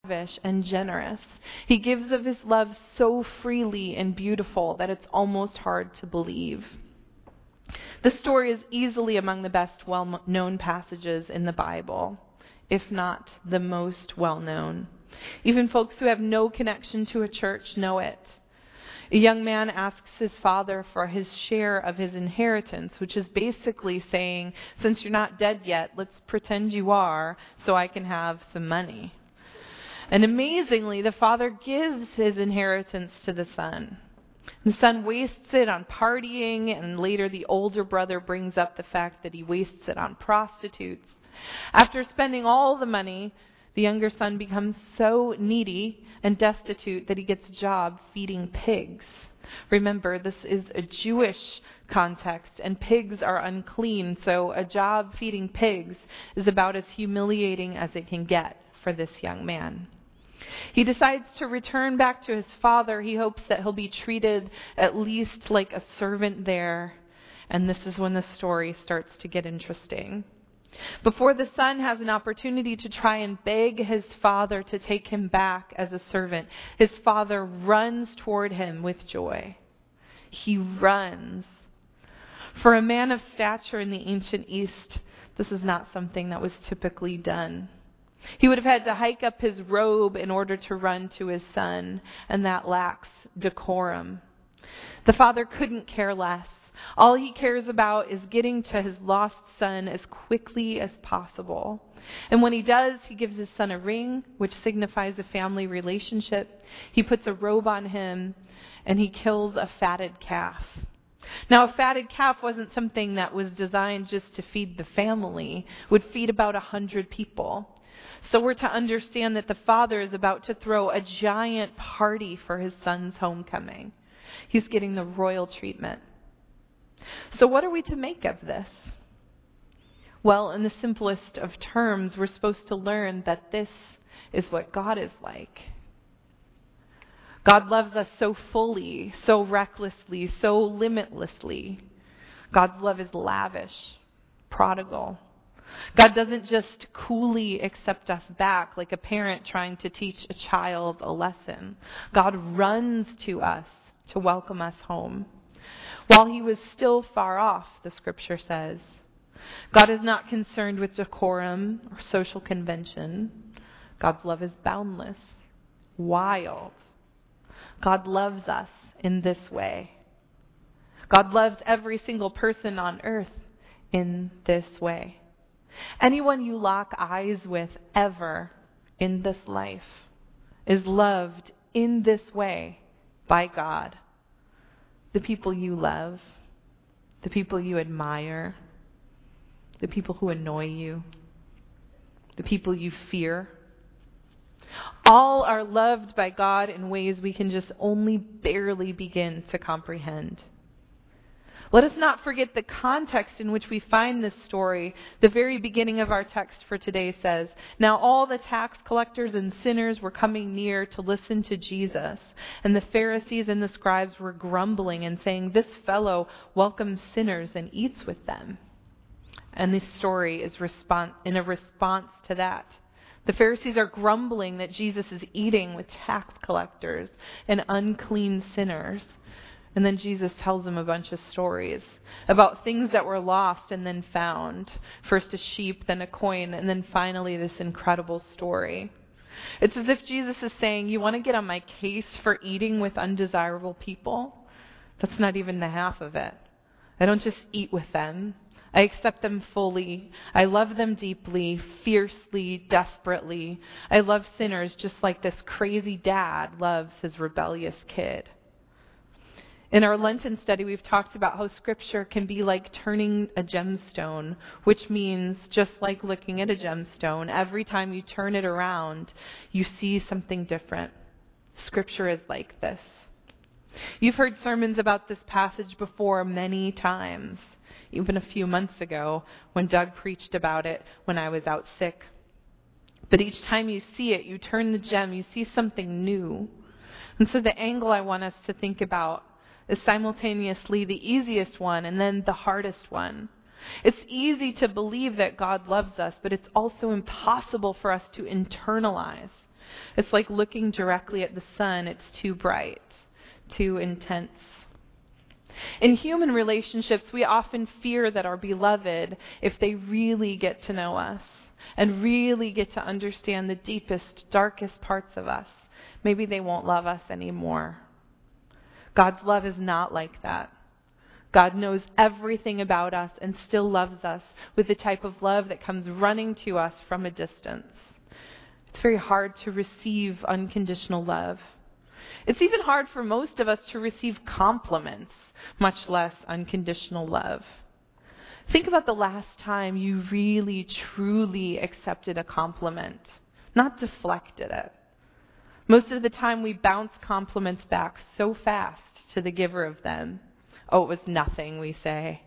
lavish and generous. He gives of his love so freely and beautiful that it's almost hard to believe. This story is easily among the best well-known passages in the Bible, if not the most well-known. Even folks who have no connection to a church know it. A young man asks his father for his share of his inheritance, which is basically saying, since you're not dead yet, let's pretend you are so I can have some money. And amazingly, the father gives his inheritance to the son. The son wastes it on partying, and later the older brother brings up the fact that he wastes it on prostitutes. After spending all the money, the younger son becomes so needy and destitute that he gets a job feeding pigs. Remember, this is a Jewish context, and pigs are unclean, so a job feeding pigs is about as humiliating as it can get for this young man. He decides to return back to his father. He hopes that he'll be treated at least like a servant there. And this is when the story starts to get interesting. Before the son has an opportunity to try and beg his father to take him back as a servant, his father runs toward him with joy. He runs. For a man of stature in the ancient East, this is not something that was typically done. He would have had to hike up his robe in order to run to his son, and that lacks decorum. The father couldn't care less. All he cares about is getting to his lost son as quickly as possible. And when he does, he gives his son a ring, which signifies a family relationship. He puts a robe on him, and he kills a fatted calf. Now, a fatted calf wasn't something that was designed just to feed the family. It would feed about 100 people. So we're to understand that the father is about to throw a giant party for his son's homecoming. He's getting the royal treatment. So what are we to make of this? Well, in the simplest of terms, we're supposed to learn that this is what God is like. God loves us so fully, so recklessly, so limitlessly. God's love is lavish, prodigal. God doesn't just coolly accept us back like a parent trying to teach a child a lesson. God runs to us to welcome us home. While he was still far off, the scripture says. God is not concerned with decorum or social convention. God's love is boundless, wild. God loves us in this way. God loves every single person on earth in this way. Anyone you lock eyes with ever in this life is loved in this way by God. The people you love, the people you admire, the people who annoy you, the people you fear. All are loved by God in ways we can just only barely begin to comprehend. Let us not forget the context in which we find this story. The very beginning of our text for today says, "Now all the tax collectors and sinners were coming near to listen to Jesus, and the Pharisees and the scribes were grumbling and saying, 'This fellow welcomes sinners and eats with them.'" And this story is in a response to that. The Pharisees are grumbling that Jesus is eating with tax collectors and unclean sinners. And then Jesus tells them a bunch of stories about things that were lost and then found. First a sheep, then a coin, and then finally this incredible story. It's as if Jesus is saying, you want to get on my case for eating with undesirable people? That's not even the half of it. I don't just eat with them. I accept them fully. I love them deeply, fiercely, desperately. I love sinners just like this crazy dad loves his rebellious kid. In our Lenten study, we've talked about how Scripture can be like turning a gemstone, which means just like looking at a gemstone, every time you turn it around, you see something different. Scripture is like this. You've heard sermons about this passage before many times, even a few months ago when Doug preached about it when I was out sick. But each time you see it, you turn the gem, you see something new. And so the angle I want us to think about is simultaneously the easiest one and then the hardest one. It's easy to believe that God loves us, but it's also impossible for us to internalize. It's like looking directly at the sun. It's too bright, too intense. In human relationships, we often fear that our beloved, if they really get to know us and really get to understand the deepest, darkest parts of us, maybe they won't love us anymore. God's love is not like that. God knows everything about us and still loves us with the type of love that comes running to us from a distance. It's very hard to receive unconditional love. It's even hard for most of us to receive compliments, much less unconditional love. Think about the last time you really, truly accepted a compliment, not deflected it. Most of the time we bounce compliments back so fast to the giver of them. Oh, it was nothing, we say.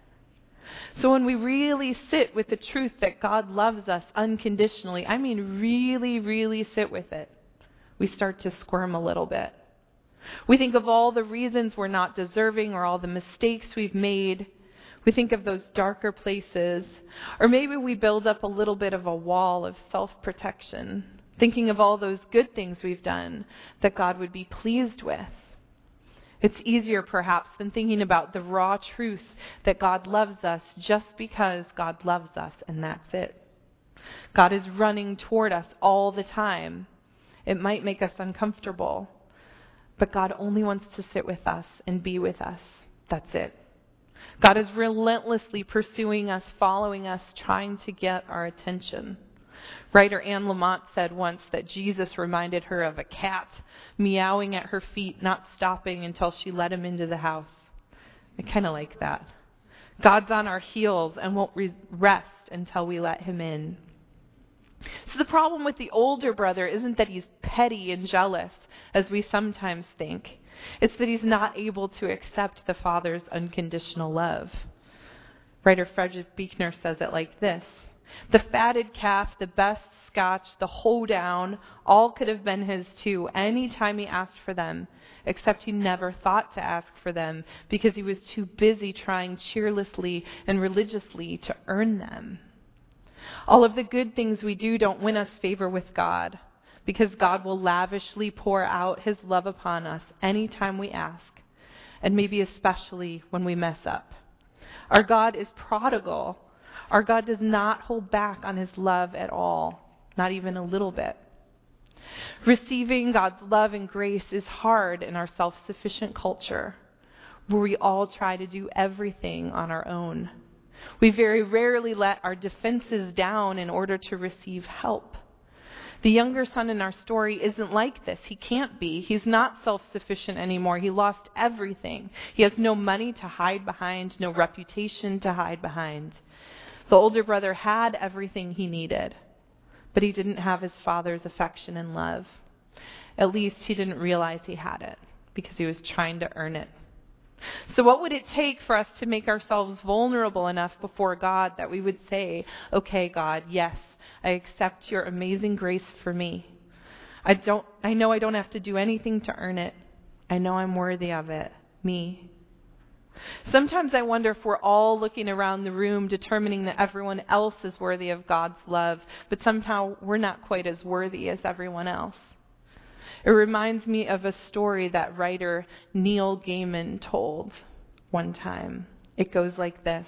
So when we really sit with the truth that God loves us unconditionally, I mean really, really sit with it, we start to squirm a little bit. We think of all the reasons we're not deserving or all the mistakes we've made. We think of those darker places. Or maybe we build up a little bit of a wall of self-protection, thinking of all those good things we've done that God would be pleased with. It's easier perhaps than thinking about the raw truth that God loves us just because God loves us, and that's it. God is running toward us all the time. It might make us uncomfortable, but God only wants to sit with us and be with us. That's it. God is relentlessly pursuing us, following us, trying to get our attention. Writer Anne Lamott said once that Jesus reminded her of a cat meowing at her feet, not stopping until she let him into the house. I kind of like that. God's on our heels and won't rest until we let him in. So the problem with the older brother isn't that he's petty and jealous, as we sometimes think. It's that he's not able to accept the Father's unconditional love. Writer Frederick Buechner says it like this: the fatted calf, the best scotch, the hoedown, all could have been his too, any time he asked for them, except he never thought to ask for them because he was too busy trying cheerlessly and religiously to earn them. All of the good things we do don't win us favor with God, because God will lavishly pour out his love upon us anytime we ask, and maybe especially when we mess up. Our God is prodigal. Our God does not hold back on his love at all, not even a little bit. Receiving God's love and grace is hard in our self-sufficient culture, where we all try to do everything on our own. We very rarely let our defenses down in order to receive help. The younger son in our story isn't like this. He can't be. He's not self-sufficient anymore. He lost everything. He has no money to hide behind, no reputation to hide behind. The older brother had everything he needed, but he didn't have his father's affection and love. At least he didn't realize he had it, because he was trying to earn it. So what would it take for us to make ourselves vulnerable enough before God that we would say, okay, God, yes, I accept your amazing grace for me. I know I don't have to do anything to earn it. I know I'm worthy of it. Me. Sometimes I wonder if we're all looking around the room determining that everyone else is worthy of God's love, but somehow we're not quite as worthy as everyone else. It reminds me of a story that writer Neil Gaiman told one time. It goes like this.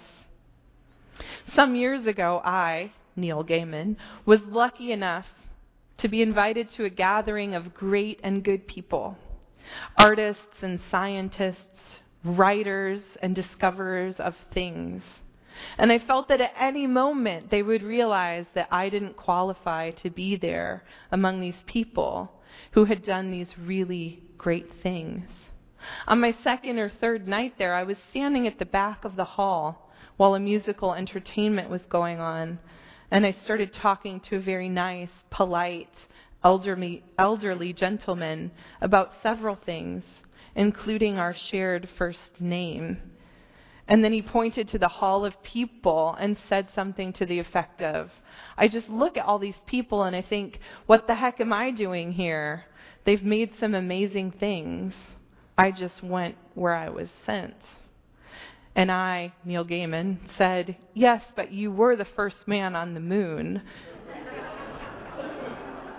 Some years ago, I, Neil Gaiman, was lucky enough to be invited to a gathering of great and good people, artists and scientists, writers and discoverers of things. And I felt that at any moment they would realize that I didn't qualify to be there among these people who had done these really great things. On my second or third night there, I was standing at the back of the hall while a musical entertainment was going on, and I started talking to a very nice, polite, elderly gentleman about several things, including our shared first name. And then he pointed to the hall of people and said something to the effect of, I just look at all these people and I think, what the heck am I doing here? They've made some amazing things. I just went where I was sent. And I, Neil Gaiman, said, yes, but you were the first man on the moon.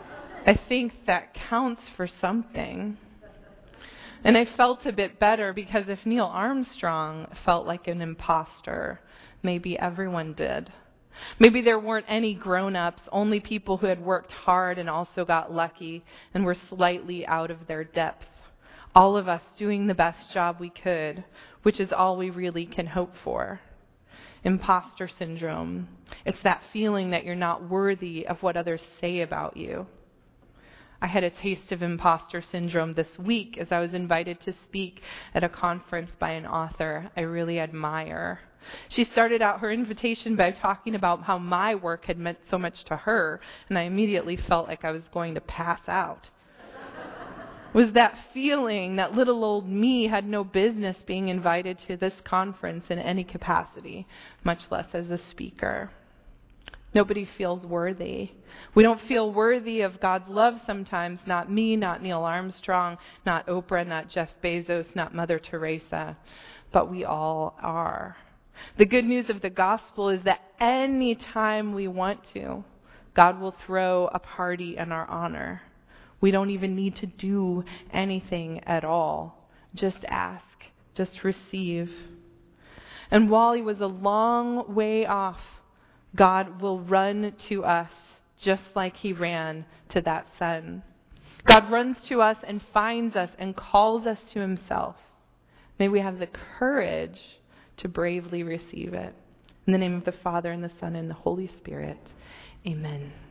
I think that counts for something. And I felt a bit better because if Neil Armstrong felt like an imposter, maybe everyone did. Maybe there weren't any grown-ups, only people who had worked hard and also got lucky and were slightly out of their depth. All of us doing the best job we could, which is all we really can hope for. Imposter syndrome. It's that feeling that you're not worthy of what others say about you. I had a taste of imposter syndrome this week as I was invited to speak at a conference by an author I really admire. She started out her invitation by talking about how my work had meant so much to her, and I immediately felt like I was going to pass out. It was that feeling that little old me had no business being invited to this conference in any capacity, much less as a speaker. Nobody feels worthy. We don't feel worthy of God's love sometimes. Not me, not Neil Armstrong, not Oprah, not Jeff Bezos, not Mother Teresa. But we all are. The good news of the gospel is that any time we want to, God will throw a party in our honor. We don't even need to do anything at all. Just ask. Just receive. And while he was a long way off, God will run to us just like he ran to that son. God runs to us and finds us and calls us to himself. May we have the courage to bravely receive it. In the name of the Father, and the Son, and the Holy Spirit. Amen.